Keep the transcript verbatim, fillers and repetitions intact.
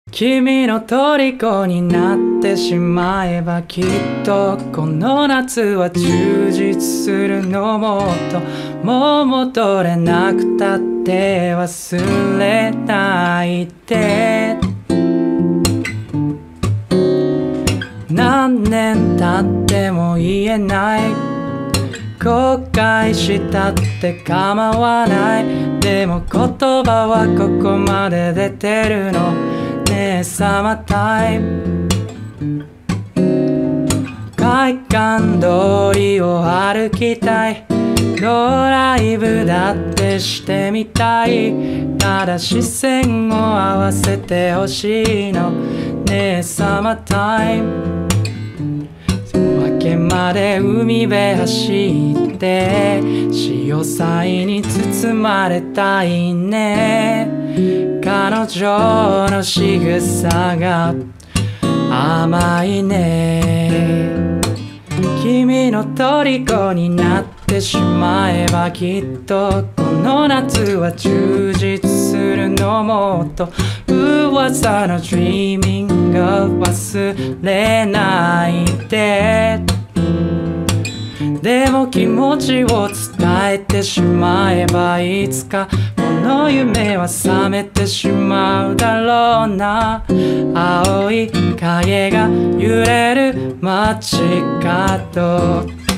君の虜になってしまえばきっとこの夏は充実するのもっともう戻れなくたって忘れないで何年経っても言えない後悔したって構わないでも言葉はここまで出てるのねえサマータイム海岸通りを歩きたいドライブだってしてみたいただ視線を合わせてほしいのねえサマータイム明けまで海辺走って潮騒に包まれたいね彼女の仕草が甘いね君の虜になってしまえばきっとこの夏は充実するのもっと噂の Dreaming が忘れないででも気持ちを伝えてしまえばいつかこの夢は覚めてしまうだろうな青い影が揺れる街角